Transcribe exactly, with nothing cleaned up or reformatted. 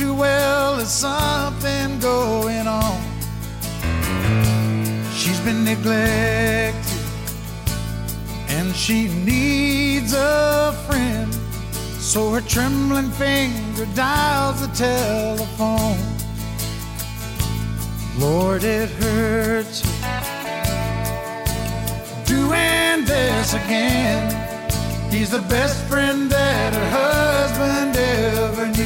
too well there's something going on. She's been neglected and she needs a friend, so her trembling finger dials the telephone. Lord, it hurts doing this again. He's the best friend that her husband ever knew.